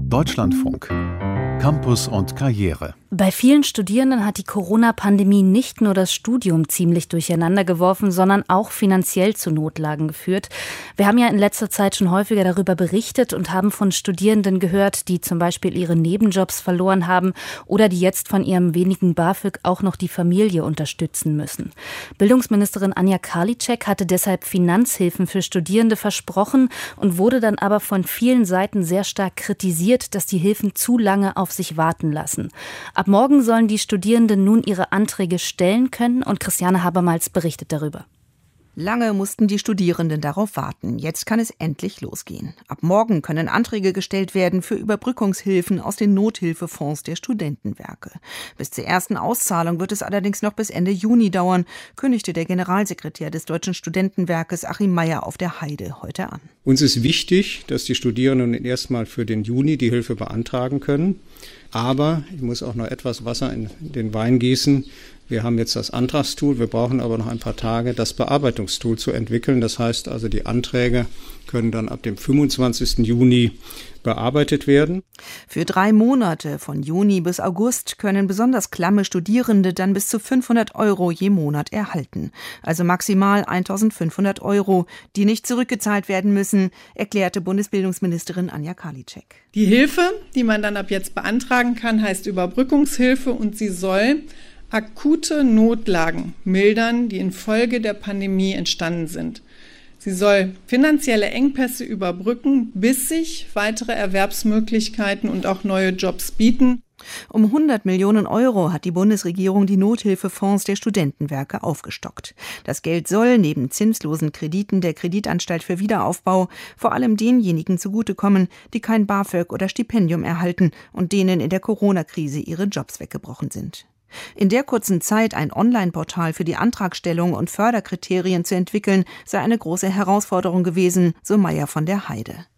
Deutschlandfunk. Campus und Karriere. Bei vielen Studierenden hat die Corona-Pandemie nicht nur das Studium ziemlich durcheinander geworfen, sondern auch finanziell zu Notlagen geführt. Wir haben ja in letzter Zeit schon häufiger darüber berichtet und haben von Studierenden gehört, die zum Beispiel ihre Nebenjobs verloren haben oder die jetzt von ihrem wenigen BAföG auch noch die Familie unterstützen müssen. Bildungsministerin Anja Karliczek hatte deshalb Finanzhilfen für Studierende versprochen und wurde dann aber von vielen Seiten sehr stark kritisiert, dass die Hilfen zu lange auf sich warten lassen. Ab morgen sollen die Studierenden nun ihre Anträge stellen können und Christiane Habermals berichtet darüber. Lange mussten die Studierenden darauf warten. Jetzt kann es endlich losgehen. Ab morgen können Anträge gestellt werden für Überbrückungshilfen aus den Nothilfefonds der Studentenwerke. Bis zur ersten Auszahlung wird es allerdings noch bis Ende Juni dauern, kündigte der Generalsekretär des Deutschen Studentenwerkes Achim Mayer auf der Heide heute an. Uns ist wichtig, dass die Studierenden erstmal für den Juni die Hilfe beantragen können. Aber ich muss auch noch etwas Wasser in den Wein gießen. Wir haben jetzt das Antragstool, wir brauchen aber noch ein paar Tage, das Bearbeitungstool zu entwickeln. Das heißt also, die Anträge können dann ab dem 25. Juni bearbeitet werden. Für 3 Monate, von Juni bis August, können besonders klamme Studierende dann bis zu 500 € je Monat erhalten. Also maximal 1.500 €, die nicht zurückgezahlt werden müssen, erklärte Bundesbildungsministerin Anja Karliczek. Die Hilfe, die man dann ab jetzt beantragen kann, heißt Überbrückungshilfe und sie soll akute Notlagen mildern, die infolge der Pandemie entstanden sind. Sie soll finanzielle Engpässe überbrücken, bis sich weitere Erwerbsmöglichkeiten und auch neue Jobs bieten. Um 100 Millionen € hat die Bundesregierung die Nothilfefonds der Studentenwerke aufgestockt. Das Geld soll neben zinslosen Krediten der Kreditanstalt für Wiederaufbau vor allem denjenigen zugutekommen, die kein BAföG oder Stipendium erhalten und denen in der Corona-Krise ihre Jobs weggebrochen sind. In der kurzen Zeit ein Online-Portal für die Antragstellung und Förderkriterien zu entwickeln, sei eine große Herausforderung gewesen, so Mayer von der Heide.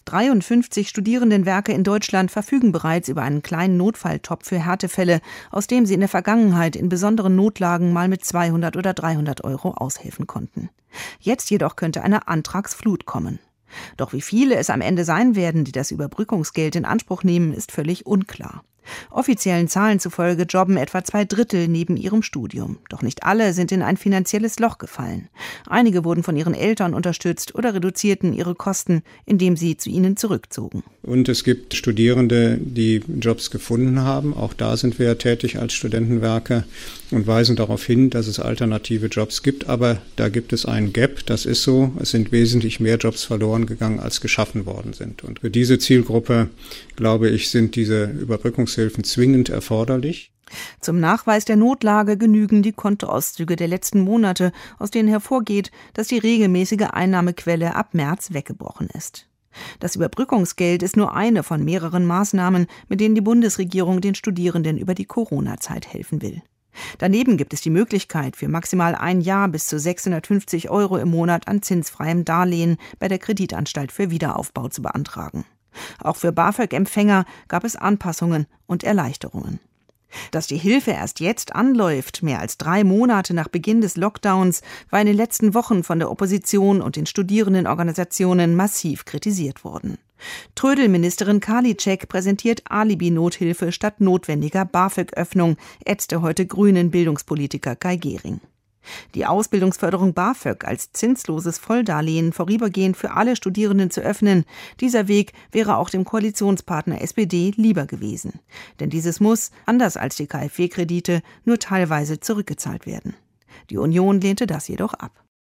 53 Studierendenwerke in Deutschland verfügen bereits über einen kleinen Notfalltopf für Härtefälle, aus dem sie in der Vergangenheit in besonderen Notlagen mal mit 200 oder 300 € aushelfen konnten. Jetzt jedoch könnte eine Antragsflut kommen. Doch wie viele es am Ende sein werden, die das Überbrückungsgeld in Anspruch nehmen, ist völlig unklar. Offiziellen Zahlen zufolge jobben etwa 2/3 neben ihrem Studium. Doch nicht alle sind in ein finanzielles Loch gefallen. Einige wurden von ihren Eltern unterstützt oder reduzierten ihre Kosten, indem sie zu ihnen zurückzogen. Und es gibt Studierende, die Jobs gefunden haben. Auch da sind wir tätig als Studentenwerke und weisen darauf hin, dass es alternative Jobs gibt. Aber da gibt es einen Gap, das ist so. Es sind wesentlich mehr Jobs verloren gegangen, als geschaffen worden sind. Und für diese Zielgruppe, glaube ich, sind diese Überbrückungshilfen zwingend erforderlich. Zum Nachweis der Notlage genügen die Kontoauszüge der letzten Monate, aus denen hervorgeht, dass die regelmäßige Einnahmequelle ab März weggebrochen ist. Das Überbrückungsgeld ist nur eine von mehreren Maßnahmen, mit denen die Bundesregierung den Studierenden über die Corona-Zeit helfen will. Daneben gibt es die Möglichkeit, für maximal ein Jahr bis zu 650 € im Monat an zinsfreiem Darlehen bei der Kreditanstalt für Wiederaufbau zu beantragen. Auch für BAföG-Empfänger gab es Anpassungen und Erleichterungen. Dass die Hilfe erst jetzt anläuft, mehr als 3 Monate nach Beginn des Lockdowns, war in den letzten Wochen von der Opposition und den Studierendenorganisationen massiv kritisiert worden. Trödelministerin Karliczek präsentiert Alibi-Nothilfe statt notwendiger BAföG-Öffnung, ätzte heute Grünen Bildungspolitiker Kai Gehring. Die Ausbildungsförderung BAföG als zinsloses Volldarlehen vorübergehend für alle Studierenden zu öffnen, dieser Weg wäre auch dem Koalitionspartner SPD lieber gewesen. Denn dieses muss, anders als die KfW-Kredite, nur teilweise zurückgezahlt werden. Die Union lehnte das jedoch ab.